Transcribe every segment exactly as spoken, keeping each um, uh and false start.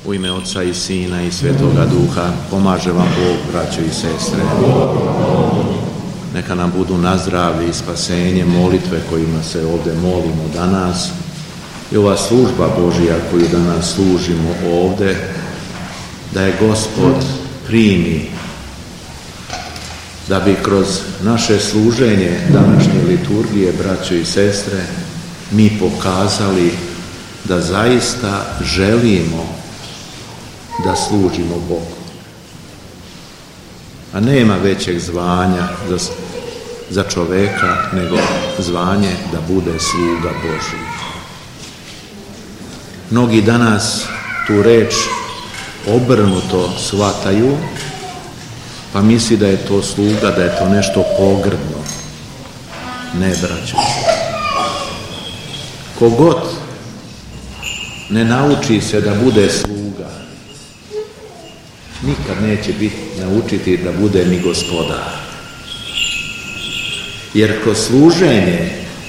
U ime Oca i Sina i Svetoga Duha, pomaže vam Bog, braćo i sestre. Neka nam budu na zdravlje i spasenje molitve kojima se ovdje molimo danas i ova služba Božja koju danas služimo ovdje, da je Gospod primi, da bi kroz naše služenje današnje liturgije, braćo i sestre, mi pokazali da zaista želimo da služimo Bogu. A nema većeg zvanja za, za čoveka nego zvanje da bude sluga Božji. Mnogi danas tu reč obrnuto shvataju, pa misli da je to sluga, da je to nešto pogrdno. Ne, braćo. Kogod ne nauči se da bude sluga, nikad neće biti naučiti da bude ni gospodar. Jer kroz služenje,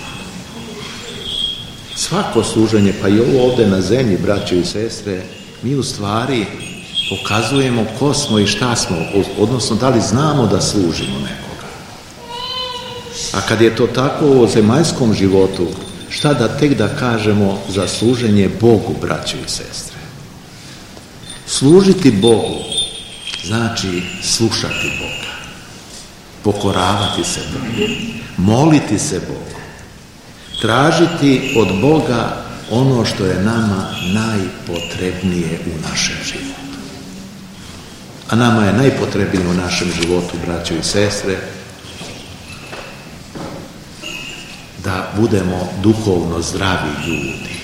svako služenje, pa i ovo ovdje na zemlji, braćo i sestre, mi u stvari pokazujemo ko smo i šta smo, odnosno da li znamo da služimo nekoga. A kad je to tako u zemaljskom životu, šta da tek da kažemo za služenje Bogu, braćo i sestre? Služiti Bogu znači slušati Boga, pokoravati se Bogu, moliti se Bogu, tražiti od Boga ono što je nama najpotrebnije u našem životu. A nama je najpotrebnije u našem životu, braćo i sestre, da budemo duhovno zdravi ljudi.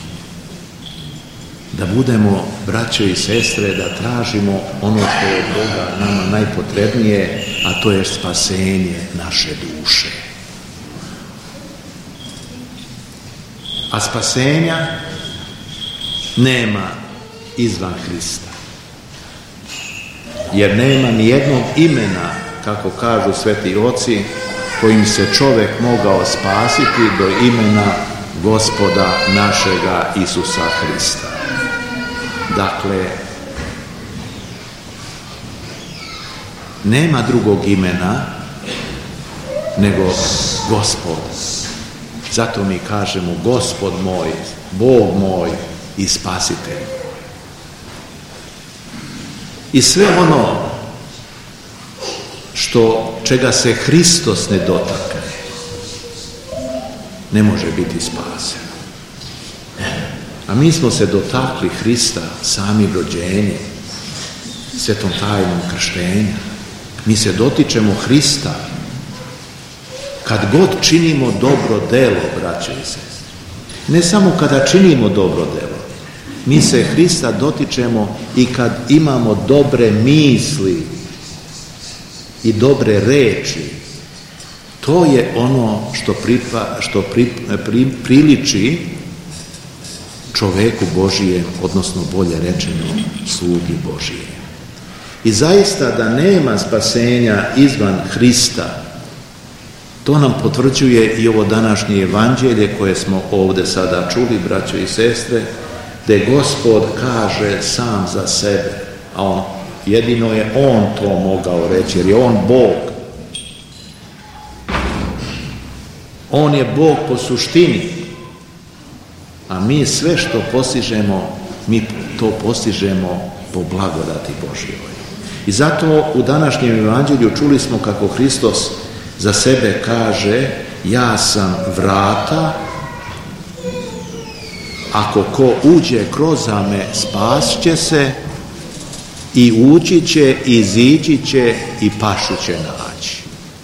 Da budemo, braćo i sestre, da tražimo ono što je od Boga nama najpotrebnije, a to je spasenje naše duše. A spasenja nema izvan Hrista. Jer nema ni jednog imena, kako kažu sveti oci, kojim se čovjek mogao spasiti do imena Gospoda našega Isusa Hrista. Dakle, nema drugog imena nego Gospod. Zato mi kažemo Gospod moj, Bog moj i Spasitelj. I sve ono što čega se Hristos ne dotakne, ne može biti spasen. A mi smo se dotakli Hrista samim rođenjem, svetom tajnom krštenja. Mi se dotičemo Hrista kad god činimo dobro delo, braćo i sestre. Ne samo kada činimo dobro delo, mi se Hrista dotičemo i kad imamo dobre misli i dobre reči. To je ono što, pripa, što pri, pri, priliči čoveku Božijem, odnosno bolje rečeno slugi Božijem. I zaista da nema spasenja izvan Hrista, to nam potvrđuje i ovo današnje evanđelje koje smo ovdje sada čuli, braćo i sestre, gdje Gospod kaže sam za sebe, a on, jedino je on to mogao reći, jer je on Bog. On je Bog po suštini, a mi sve što postižemo, mi to postižemo po blagodati Božjoj. I zato u današnjem evanđelju čuli smo kako Hristos za sebe kaže: ja sam vrata, ako ko uđe kroz me spas će se, i ući će, izići će i pašu će naći.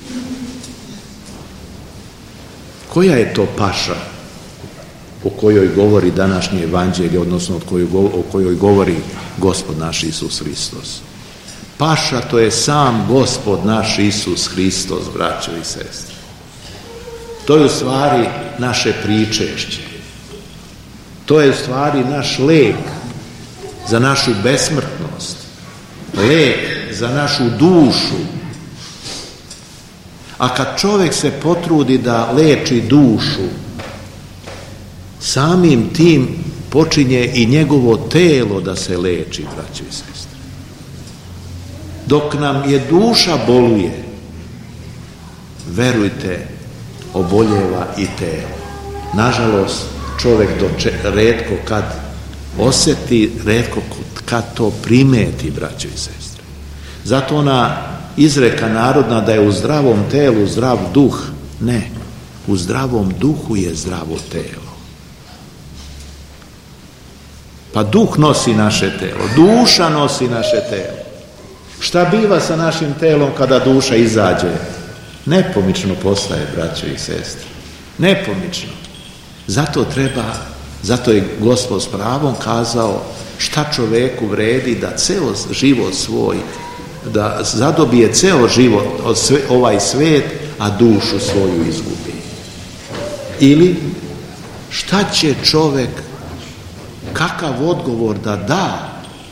Koja je to paša o kojoj govori današnje evanđelje, odnosno o kojoj govori Gospod naš Isus Hristos? Paša, to je sam Gospod naš Isus Hristos, braćo i sestre. To je u stvari naše pričešće. To je u stvari naš lijek za našu besmrtnost, lijek za našu dušu. A kad čovjek se potrudi da leči dušu, samim tim počinje i njegovo telo da se leči, braćo i sestre. Dok nam je duša boluje, verujte, oboljeva i telo. Nažalost, čovjek doče, retko kad osjeti, retko kad to primeti, braćo i sestre. Zato ona izreka narodna da je u zdravom telu zdrav duh. Ne, u zdravom duhu je zdravo telo. Pa duh nosi naše telo, duša nosi naše telo. Šta biva sa našim telom kada duša izađe? Nepomično postaje, braćo i sestre. Nepomično. Zato treba, zato je Gospod s pravom kazao šta čoveku vredi da ceo život svoj, da zadobije ceo život, ovaj svet, a dušu svoju izgubi. Ili šta će čovek, kakav odgovor da da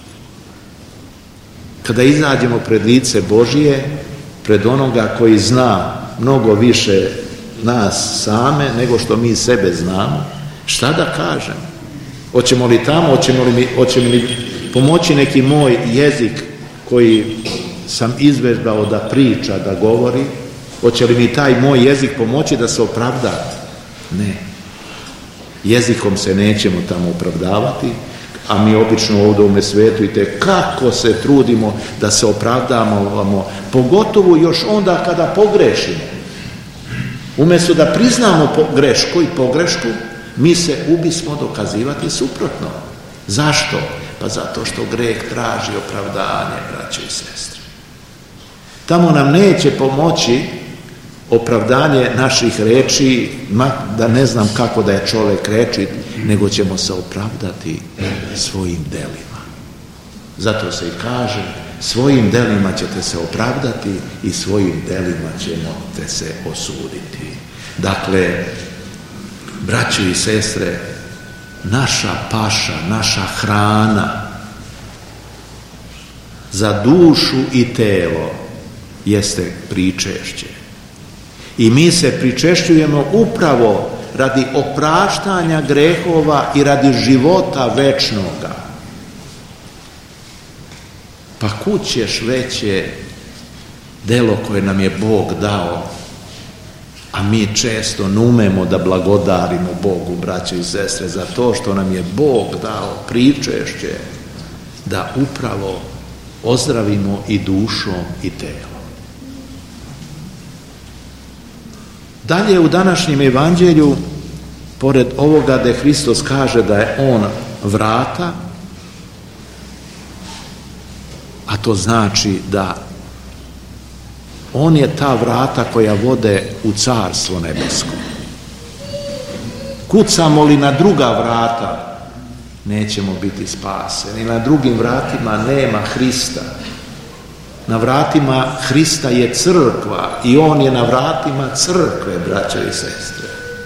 kada izađemo pred lice Božije, pred onoga koji zna mnogo više nas same nego što mi sebe znamo, šta da kažem? Hoćemo li tamo, hoćemo li, hoće mi pomoći neki moj jezik koji sam izvežbao da priča, da govori? Hoće li mi taj moj jezik pomoći da se opravda? Ne. Jezikom se nećemo tamo opravdavati, a mi obično ovdje u ovome svijetu i te kako se trudimo da se opravdamo, pogotovo još onda kada pogrešimo. Umjesto da priznamo grešku i pogrešku, mi se ubismo dokazivati suprotno. Zašto? Pa zato što greh traži opravdanje, braće i sestre. Tamo nam neće pomoći opravdanje naših reči, da ne znam kako da je čovjek reči, nego ćemo se opravdati svojim delima. Zato se i kaže, svojim delima ćete se opravdati i svojim delima ćete se osuditi. Dakle, braćo i sestre, naša paša, naša hrana za dušu i telo jeste pričešće. I mi se pričešćujemo upravo radi opraštanja grehova i radi života večnoga. Pa kud ćeš veće delo koje nam je Bog dao, a mi često ne umemo da blagodarimo Bogu, braćo i sestre, za to što nam je Bog dao pričešće da upravo ozdravimo i dušom i telom. Dalje u današnjem evanđelju, pored ovoga da Hristos kaže da je On vrata, a to znači da On je ta vrata koja vode u carstvo nebesko. Kucamo li na druga vrata, nećemo biti spaseni. Na drugim vratima nema Hrista. Na vratima Hrista je crkva i On je na vratima crkve, braćo i sestre.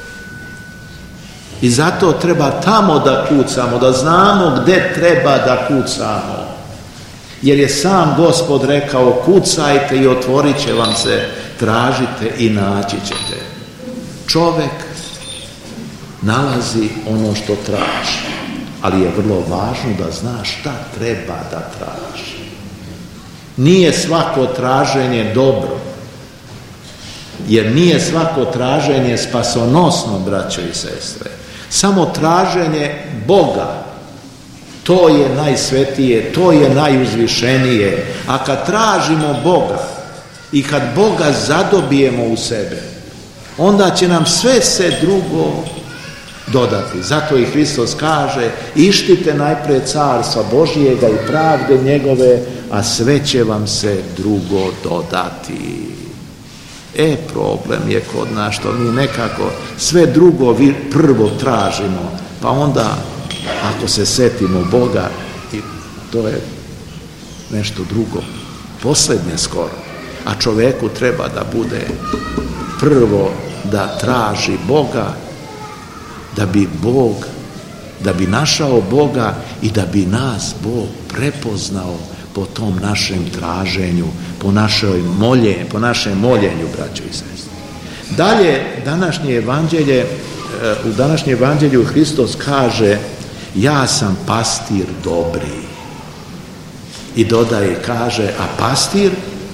I zato treba tamo da kucamo, da znamo gde treba da kucamo. Jer je sam Gospod rekao, kucajte i otvorit će vam se, tražite i naći ćete. Čovjek nalazi ono što traži, ali je vrlo važno da zna šta treba da traži. Nije svako traženje dobro, jer nije svako traženje spasonosno, braćo i sestre. Samo traženje Boga, to je najsvetije, to je najuzvišenije. A kad tražimo Boga i kad Boga zadobijemo u sebe, onda će nam sve se drugo dodati. Zato i Hristos kaže, ištite najprije carstva Božijega i pravde njegove, a sve će vam se drugo dodati. E, problem je kod nas što mi nekako sve drugo prvo tražimo, pa onda ako se setimo Boga, i to je nešto drugo, posljednje skoro. A čovjeku treba da bude prvo da traži Boga, da bi Bog, da bi našao Boga i da bi nas Bog prepoznao po tom našem traženju, po našoj molje, po našem moljenju, braćo i sestre. Dalje, današnje evanđelje, u današnjem evanđelju Hristos kaže, ja sam pastir dobri. I dodaje, kaže, a pastir,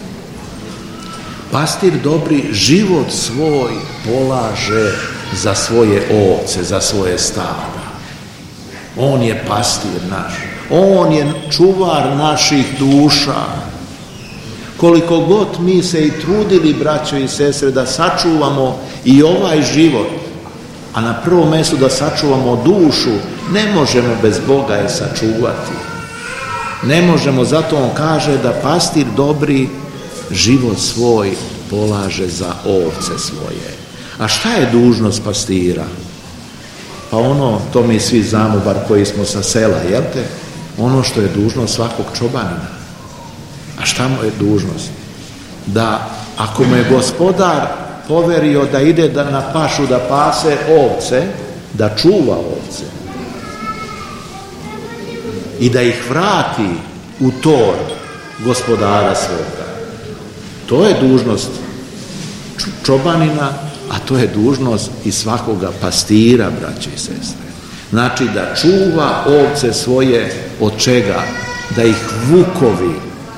pastir dobri život svoj polaže za svoje ovce, za svoje stada. On je pastir naš. On je čuvar naših duša. Koliko god mi se i trudili, braćo i sestre, da sačuvamo i ovaj život, a na prvom mjestu da sačuvamo dušu, ne možemo bez Boga je sačuvati. Ne možemo, zato on kaže da pastir dobri život svoj polaže za ovce svoje. A šta je dužnost pastira? Pa ono, to mi svi znamo, bar koji smo sa sela, jel te? Ono što je dužnost svakog čobanina. A šta mu je dužnost? Da ako mu je gospodar poverio da ide da na pašu da pase ovce, da čuva ovce i da ih vrati u tor gospodara svoga. To je dužnost čobanina, a to je dužnost i svakoga pastira, braće i sestre. Znači da čuva ovce svoje od čega? Da ih vukovi.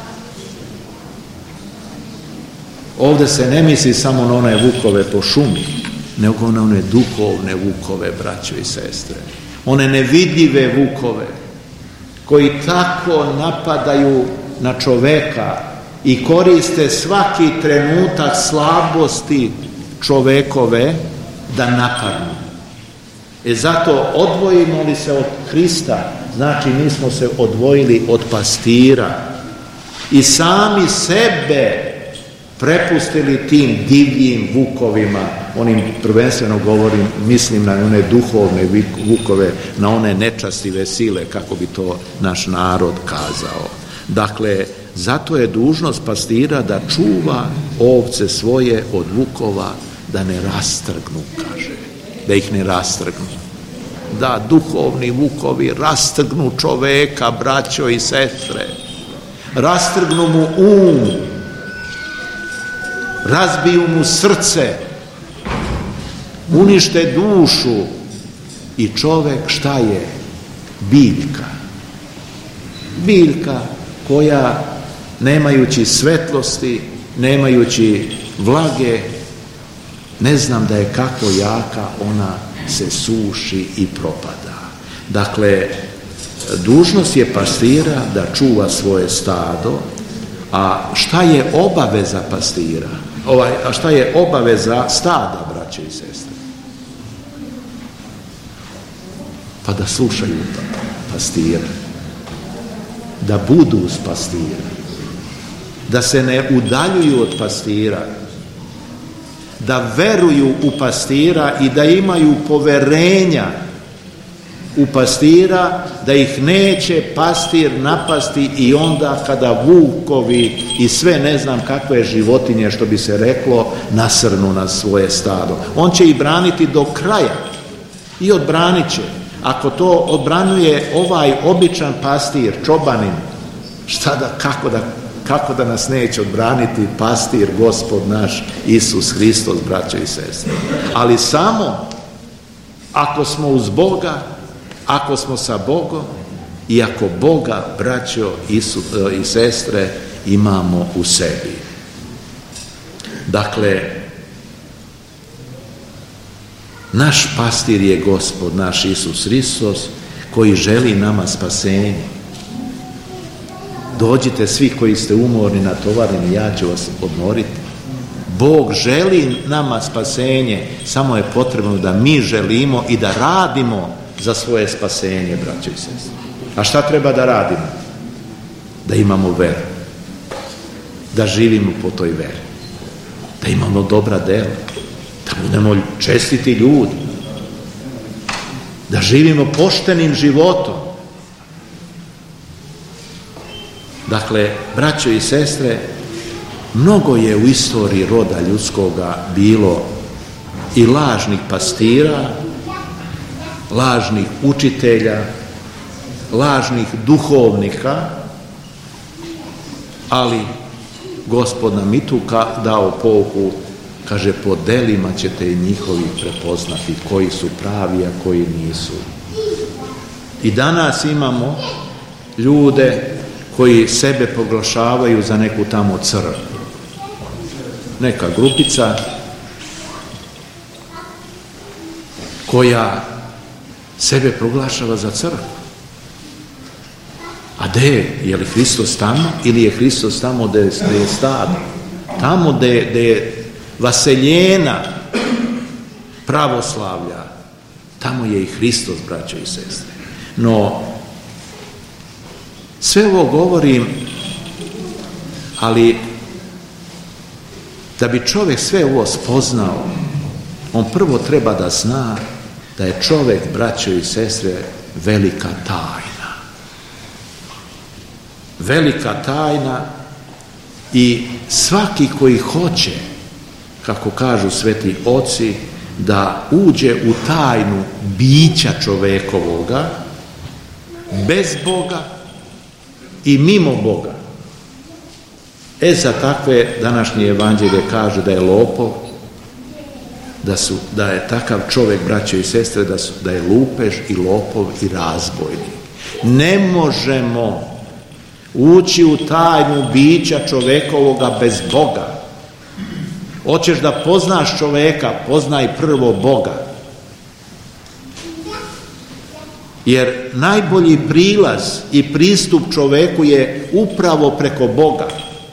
Ovdje se ne misli samo na one vukove po šumi, nego na one duhovne vukove, braćo i sestre. One nevidljive vukove koji tako napadaju na čoveka i koriste svaki trenutak slabosti čovekove da napadnu. E zato odvojimo li se od Hrista, znači mi smo se odvojili od pastira i sami sebe prepustili tim divljim vukovima, onim prvenstveno govorim, mislim na one duhovne vukove, na one nečastive sile, kako bi to naš narod kazao. Dakle, zato je dužnost pastira da čuva ovce svoje od vukova, da ne rastrgnu, kaže, da ih ne rastrgnu. Da duhovni vukovi rastrgnu čoveka, braćo i sestre, rastrgnu mu um, razbiju mu srce, unište dušu i čovek šta je? Biljka. Biljka koja, nemajući svetlosti, nemajući vlage, ne znam da je kako jaka, ona se suši i propada. Dakle, dužnost je pastira da čuva svoje stado, a šta je obaveza pastira? Ovaj, a šta je obaveza stada, braće i sestre? Pa da slušaju pastira, da budu uz pastira, da se ne udaljuju od pastira, da veruju u pastira i da imaju poverenja u pastira, da ih neće pastir napasti i onda kada vukovi i sve ne znam kakve životinje, što bi se reklo, nasrnu na svoje stado. On će ih braniti do kraja i odbranit će. Ako to odbranjuje ovaj običan pastir, čobanin, šta da, kako da, kako da nas neće odbraniti pastir, Gospod naš Isus Hristos, braćo i sestre. Ali samo ako smo uz Boga, ako smo sa Bogom i ako Boga, braćo Isu, i sestre, imamo u sebi. Dakle, naš pastir je Gospod naš Isus Hristos, koji želi nama spasenje. Dođite svi koji ste umorni, natovareni, ja ću vas odmoriti. Bog želi nama spasenje, samo je potrebno da mi želimo i da radimo za svoje spasenje, braćo i sestre. A šta treba da radimo? Da imamo veru, da živimo po toj veri, da imamo dobra dela, da budemo čestiti ljudi, da živimo poštenim životom. Dakle, braćo i sestre, mnogo je u istoriji roda ljudskoga bilo i lažnih pastira, lažnih učitelja, lažnih duhovnika, ali Gospod nam i tu dao pouku, kaže, po delima ćete i njihovi prepoznati koji su pravi, a koji nisu. I danas imamo ljude koji sebe proglašavaju za neku tamo crkvu. Neka grupica koja sebe proglašava za crkvu. A gdje je? Je li Hristos tamo ili je Hristos tamo gdje je stado? Tamo gdje je vaseljena pravoslavlja, tamo je i Hristos, braćo i sestre. No, sve ovo govorim, ali da bi čovjek sve ovo spoznao, on prvo treba da zna da je čovjek, braćo i sestre, velika tajna. Velika tajna i svaki koji hoće, kako kažu sveti oci, da uđe u tajnu bića čovjekovoga, bez Boga i mimo Boga. E za takve današnje evanđelje kaže da je lopov, da, su, da je takav čovjek, braćo i sestre, da, su, da je lupež i lopov i razbojnik. Ne možemo ući u tajnu bića čovjekovoga bez Boga. Hoćeš da poznaš čovjeka, poznaj prvo Boga. Jer najbolji prilaz i pristup čovjeku je upravo preko Boga.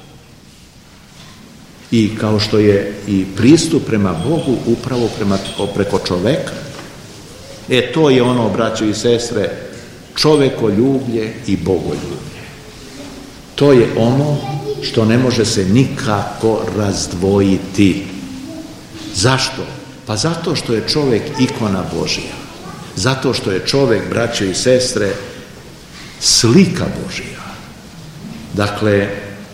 I kao što je i pristup prema Bogu upravo prema, preko čovjeka. E to je ono, braćo i sestre, čovjekoljublje i bogoljublje. To je ono što ne može se nikako razdvojiti. Zašto? Pa zato što je čovjek ikona Božja. Zato što je čovjek, braćo i sestre, slika Božja. Dakle,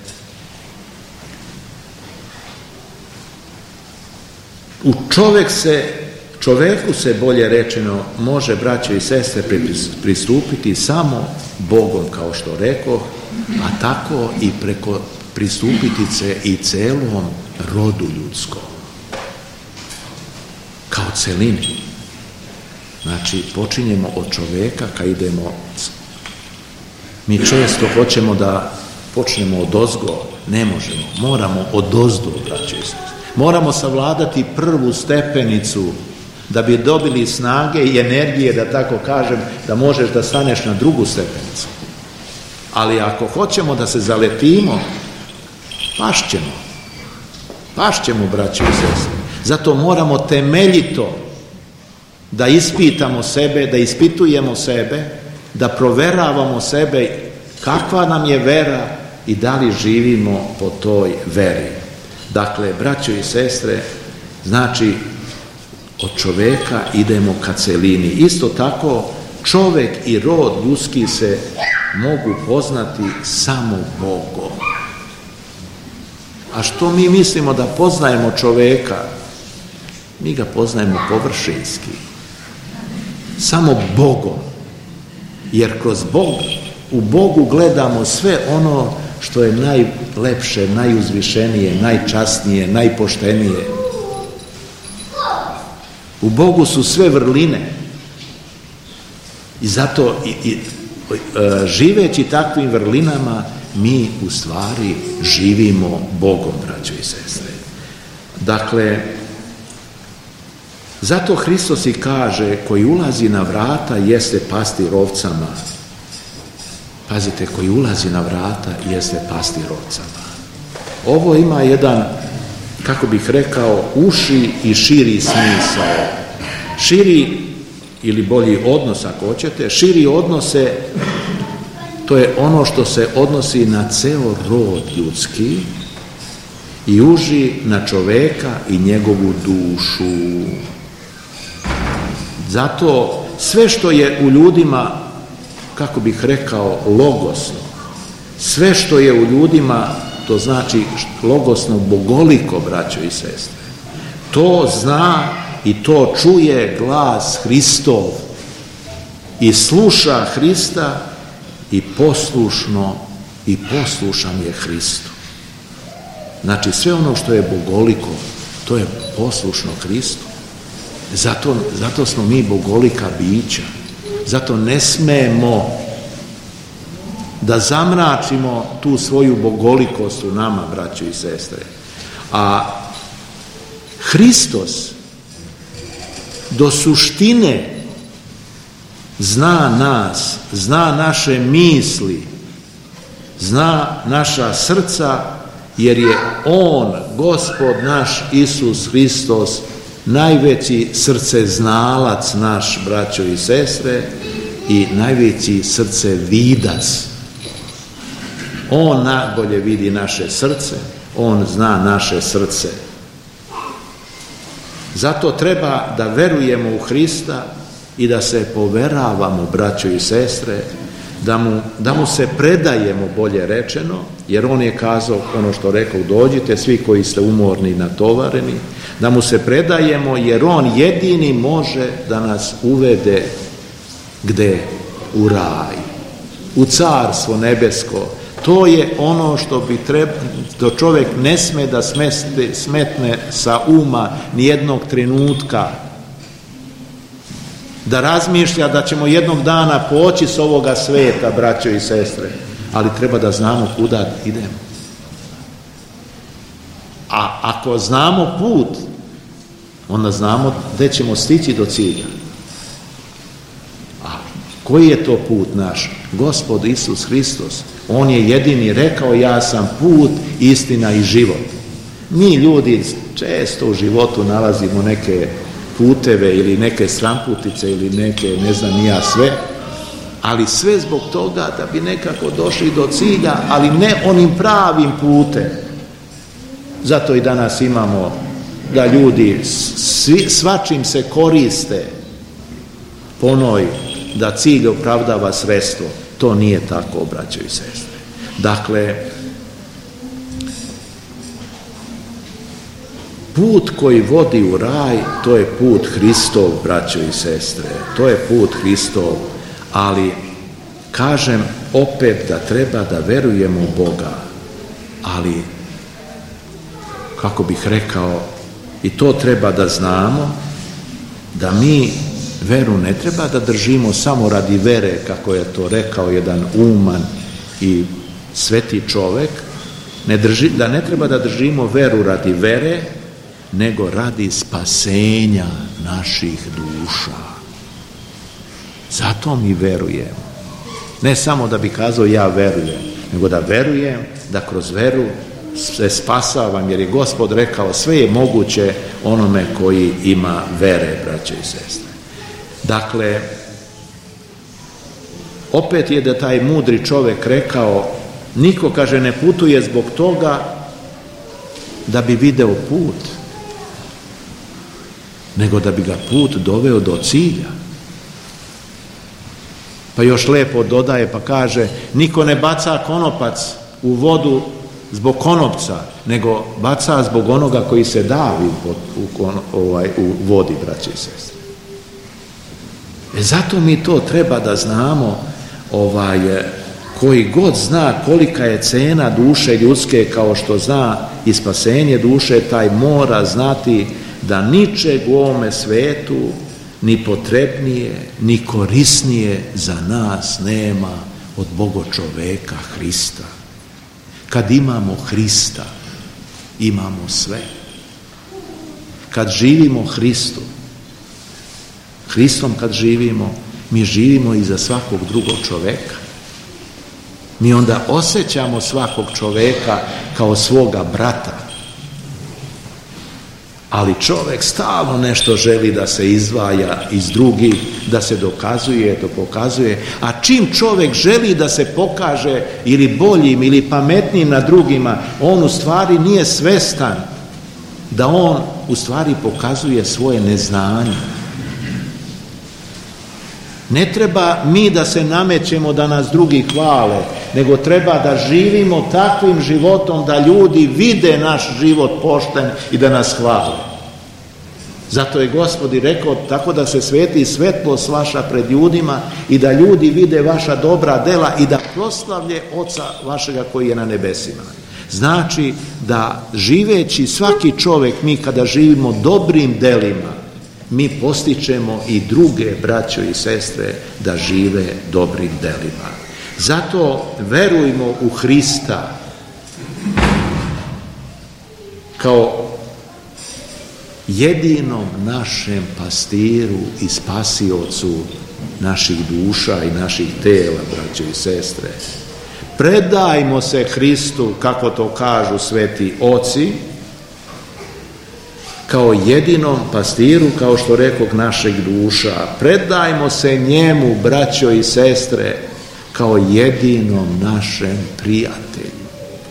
u čovjek se, čovjeku se, bolje rečeno, može, braćo i sestre, pristupiti samo Bogom, kao što rekoh, a tako i preko pristupiti se i celom rodu ljudskom. Kao celini. Znači, počinjemo od čovjeka kad idemo. Mi često hoćemo da počnemo od ozgo, ne možemo. Moramo od ozdo, braćo i sestre. Moramo savladati prvu stepenicu da bi dobili snage i energije, da tako kažem, da možeš da staneš na drugu stepenicu. Ali ako hoćemo da se zaletimo, pašćemo. Pašćemo, braćo i sestre. Zato moramo temeljito da ispitamo sebe, da ispitujemo sebe, da proveravamo sebe kakva nam je vera i da li živimo po toj veri. Dakle, braćo i sestre, znači od čovjeka idemo ka celini. Isto tako, čovjek i rod ljudski se mogu poznati samo Bogom. A što mi mislimo da poznajemo čovjeka? Mi ga poznajemo površinski. Samo Bogom. Jer kroz Bog, u Bogu gledamo sve ono što je najlepše, najuzvišenije, najčasnije, najpoštenije. U Bogu su sve vrline. I zato i, i, živeći takvim vrlinama mi u stvari živimo Bogom, braćo i sestre. Dakle, zato Hristos i kaže, koji ulazi na vrata jeste pastir ovcama. Pazite, koji ulazi na vrata jeste pastir ovcama. Ovo ima jedan, kako bih rekao, uši i širi smisao. Širi, ili bolji odnos ako hoćete, širi odnose, to je ono što se odnosi na ceo rod ljudski, i uži na čovjeka i njegovu dušu. Zato sve što je u ljudima, kako bih rekao, logosno, sve što je u ljudima, to znači logosno, bogoliko, braćo i sestre, to zna i to čuje glas Hristov i sluša Hrista i poslušno i poslušan je Hristu. Znači sve ono što je bogoliko, to je poslušno Hristu. Zato, zato smo mi bogolika bića. Zato ne smemo da zamračimo tu svoju bogolikost u nama, braćo i sestre. A Hristos do suštine zna nas, zna naše misli, zna naša srca, jer je On, Gospod naš Isus Hristos, najveći srceznalac naš, braćo i sestre, i najveći srcevidac. On najbolje vidi naše srce, On zna naše srce. Zato treba da verujemo u Hrista i da se poveravamo, braćo i sestre, da mu, da mu se predajemo, bolje rečeno, jer On je kazao ono što rekao, dođite svi koji ste umorni i natovareni, da mu se predajemo, jer On jedini može da nas uvede gde? U raj, u carstvo nebesko. To je ono što bi trebalo, što čovjek ne sme da smeste, smetne sa uma nijednog trenutka, da razmišlja da ćemo jednog dana poći s ovoga sveta, braćo i sestre, ali treba da znamo kuda idemo. A ako znamo put, onda znamo gde ćemo stići do cilja. A koji je to put naš? Gospod Isus Hristos. On je jedini rekao, ja sam put, istina i život. Mi ljudi često u životu nalazimo neke puteve ili neke stramputice ili neke ne znam ni ja sve, ali sve zbog toga da bi nekako došli do cilja, ali ne onim pravim putem. Zato i danas imamo da ljudi svi, svačim se koriste po onoj da cilj opravdava sredstvo. To nije tako, braćo i sestre. Dakle, put koji vodi u raj, to je put Hristov, braćo i sestre. To je put Hristov, ali kažem opet da treba da verujemo u Boga, ali kako bih rekao, i to treba da znamo, da mi veru ne treba da držimo samo radi vere, kako je to rekao jedan uman i sveti čovek, ne drži, da ne treba da držimo veru radi vere, nego radi spasenja naših duša. Zato mi verujemo. Ne samo da bi kazao ja verujem, nego da verujem da kroz veru se spasavam, jer je Gospod rekao sve je moguće onome koji ima vere, braće i sestre. Dakle, opet je da taj mudri čovjek rekao, niko, kaže, ne putuje zbog toga da bi video put, nego da bi ga put doveo do cilja. Pa još lepo dodaje pa kaže, niko ne baca konopac u vodu zbog konopca, nego baca zbog onoga koji se davi u, u, ovaj, u vodi, braće i sestre. E zato mi to treba da znamo, ovaj, koji god zna kolika je cena duše ljudske, kao što zna i spasenje duše, taj mora znati da ničeg u ovome svetu ni potrebnije, ni korisnije za nas nema od Boga čoveka Hrista. Kad imamo Hrista, imamo sve. Kad živimo Hristu, Hristom kad živimo, mi živimo i za svakog drugog čoveka. Mi onda osjećamo svakog čoveka kao svoga brata. Ali čovjek stalno nešto želi da se izdvaja iz drugih, da se dokazuje, to pokazuje. A čim čovjek želi da se pokaže ili boljim ili pametnijim na drugima, on u stvari nije svestan da on u stvari pokazuje svoje neznanje. Ne treba mi da se namećemo da nas drugi hvale, nego treba da živimo takvim životom da ljudi vide naš život pošten i da nas hvale. Zato je Gospod i rekao, tako da se sveti svetlost vaša pred ljudima i da ljudi vide vaša dobra dela i da proslavlje Oca vašega koji je na nebesima. Znači da živeći svaki čovjek, mi kada živimo dobrim delima, mi postičemo i druge braćo i sestre da žive dobrim delima. Zato verujmo u Hrista kao jedinom našem pastiru i spasiocu naših duša i naših tela, braćo i sestre. Predajmo se Hristu, kako to kažu sveti oci, kao jedinom pastiru, kao što rekog, našeg duša. Predajmo se njemu, braćo i sestre, kao jedinom našem prijatelju.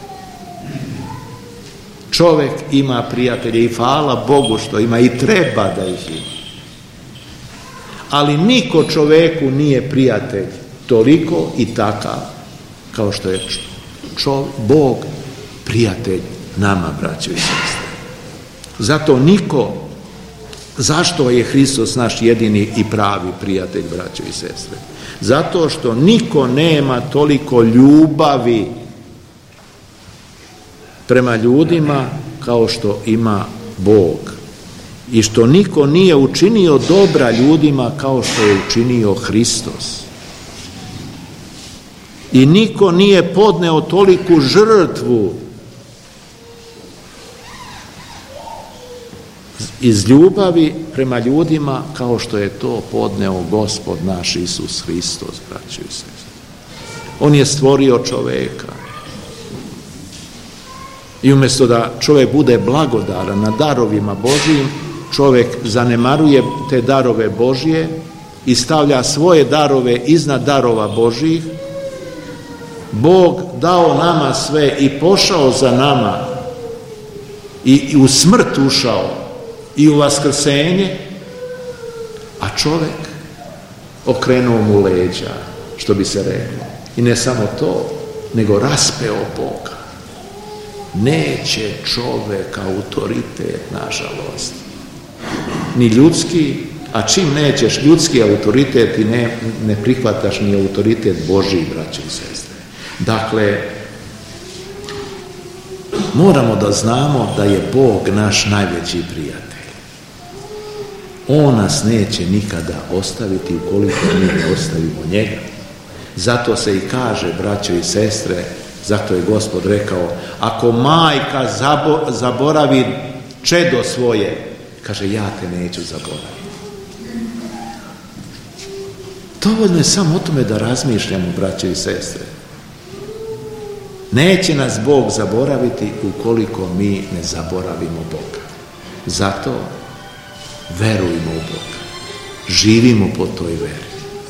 Čovjek ima prijatelje i hvala Bogu što ima i treba da ih ima. Ali niko čovjeku nije prijatelj toliko i takav kao što je čov, Bog prijatelj nama, braćo i sestre. Zato niko, zašto je Hristos naš jedini i pravi prijatelj, braćo i sestre? Zato što niko nema toliko ljubavi prema ljudima kao što ima Bog. I što niko nije učinio dobra ljudima kao što je učinio Hristos. I niko nije podneo toliku žrtvu iz ljubavi prema ljudima kao što je to podneo Gospod naš Isus Hristos, braćo i sestre. On je stvorio čoveka. I umjesto da čovjek bude blagodaran na darovima Božijim, čovjek zanemaruje te darove Božije i stavlja svoje darove iznad darova Božijih. Bog dao nama sve i pošao za nama i, i u smrt ušao i u vaskrsenje, a čovjek okrenuo mu leđa, što bi se reklo. I ne samo to, nego raspeo Boga. Neće čovjek autoritet, nažalost, ni ljudski, a čim nećeš ljudski autoritet i ne, ne prihvataš ni autoritet Božji, braće i sestre. Dakle, moramo da znamo da je Bog naš najveći prijatelj. On nas neće nikada ostaviti ukoliko mi ne ostavimo njega. Zato se i kaže, braćo i sestre, zato je Gospod rekao, ako majka zabo, zaboravi čedo svoje, kaže, ja te neću zaboraviti. Dovoljno je samo o tome da razmišljamo, braćo i sestre. Neće nas Bog zaboraviti ukoliko mi ne zaboravimo Boga. Zato verujmo u Boga. Živimo po toj veri.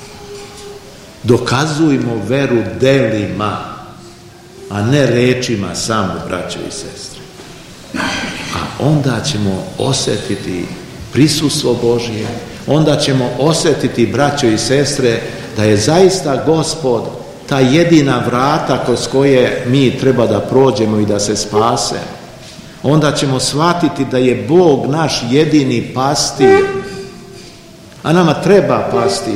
Dokazujmo veru delima, a ne rečima samo, braćo i sestre. A onda ćemo osjetiti prisustvo Božje, onda ćemo osjetiti, braćo i sestre, da je zaista Gospod ta jedina vrata kroz koje mi treba da prođemo i da se spase. Onda ćemo shvatiti da je Bog naš jedini pastir, a nama treba pastir.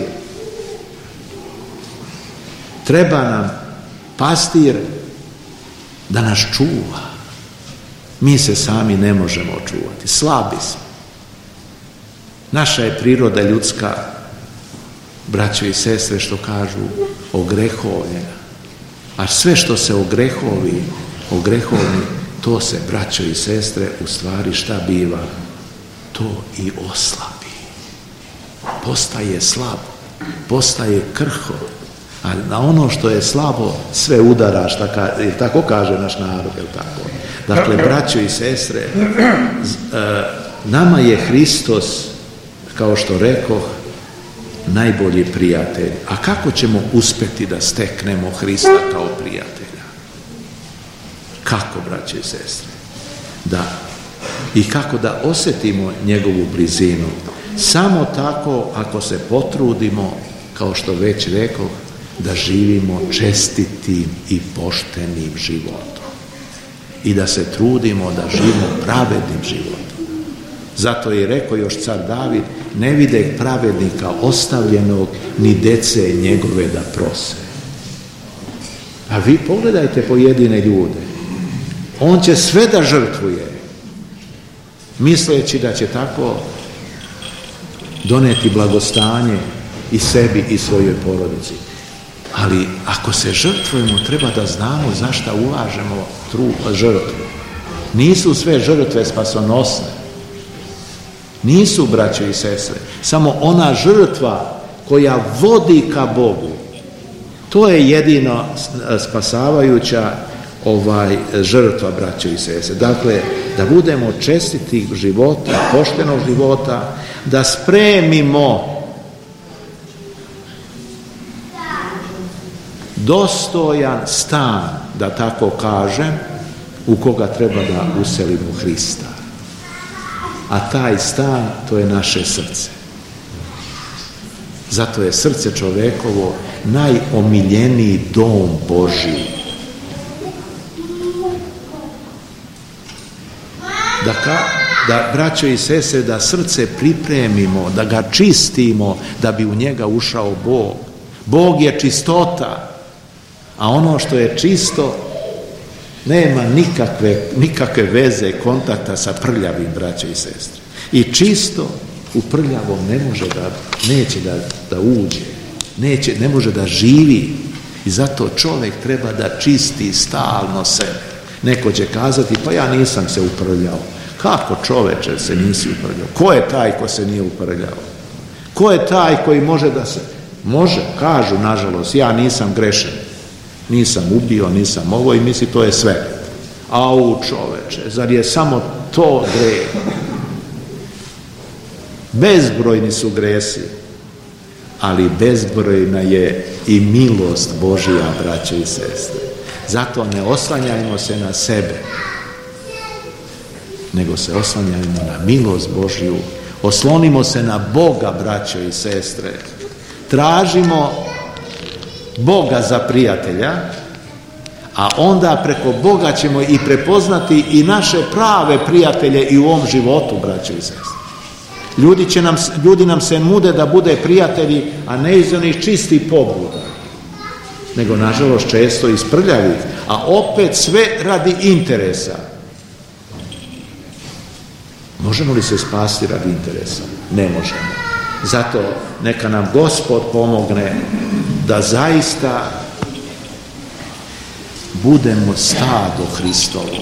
Treba nam pastir da nas čuva. Mi se sami ne možemo čuvati, slabi smo. Naša je priroda ljudska, braćo i sestre, što kažu, ogrehovljena. A sve što se ogrehovi, ogrehovni, to se, braćo i sestre, u stvari šta biva? To i oslabi. Postaje slab, postaje krho. A na ono što je slabo sve udaraš, tako kaže naš narod, je li tako? Dakle, braćo i sestre, nama je Hristos, kao što rekoh, najbolji prijatelj. A kako ćemo uspjeti da steknemo Hrista kao prijatelja? Kako, braće i sestre? Da. I kako da osjetimo njegovu blizinu? Samo tako ako se potrudimo, kao što već rekoh, da živimo čestitim i poštenim životom. I da se trudimo da živimo pravednim životom. Zato je rekao još car David, ne vide pravednika ostavljenog, ni dece njegove da prose. A vi pogledajte pojedine ljude. On će sve da žrtvuje, misleći da će tako doneti blagostanje i sebi i svojoj porodici. Ali ako se žrtvujemo, treba da znamo zašto ulažemo trud, žrtvu. Nisu sve žrtve spasonosne. Nisu, braćo i sestre, samo ona žrtva koja vodi ka Bogu. To je jedino spasavajuća ovaj žrtva, braćo i sestre. Dakle, da budemo čestitih života, poštenog života, da spremimo dostojan stan, da tako kažem, u koga treba da uselimo Hrista. A taj stan, to je naše srce. Zato je srce čovekovo najomiljeniji dom Božji. Da, ka, da braćo i sestre, da srce pripremimo, da ga čistimo, da bi u njega ušao Bog. Bog je čistota, a ono što je čisto nema nikakve, nikakve veze, kontakta sa prljavim, braćo i sestre. I čisto u prljavom ne može da, neće da, da uđe, neće, ne može da živi. I zato čovjek treba da čisti stalno sebe. Neko će kazati, pa ja nisam se uprljao. Kako, čoveče, se nisi uprljao? Ko je taj ko se nije uprljao? Ko je taj koji može da se... Može, kažu, nažalost, ja nisam grešan. Nisam ubio, nisam ovo i misli to je sve. Au, čoveče, zar je samo to greh? Bezbrojni su gresi, ali bezbrojna je i milost Božja, braćo i sestre. Zato ne oslanjajmo se na sebe, nego se oslanjajmo na milost Božju. Oslonimo se na Boga, braćo i sestre. Tražimo Boga za prijatelja, a onda preko Boga ćemo i prepoznati i naše prave prijatelje i u ovom životu, braćo i sestre. Ljudi, će nam, ljudi nam se nude da bude prijatelji, a ne iz onih čistih pobuda, nego nažalost često iz prljavih, a opet sve radi interesa. Možemo li se spasti radi interesa? Ne možemo. Zato neka nam Gospod pomogne da zaista budemo stado Hristovo.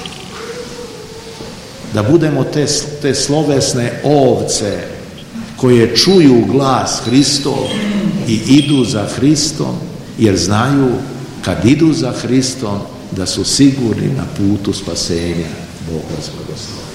Da budemo te, te slovesne ovce koje čuju glas Hristov i idu za Hristom, jer znaju kad idu za Hristom da su sigurni na putu spasenja. Bog vas blagoslovi.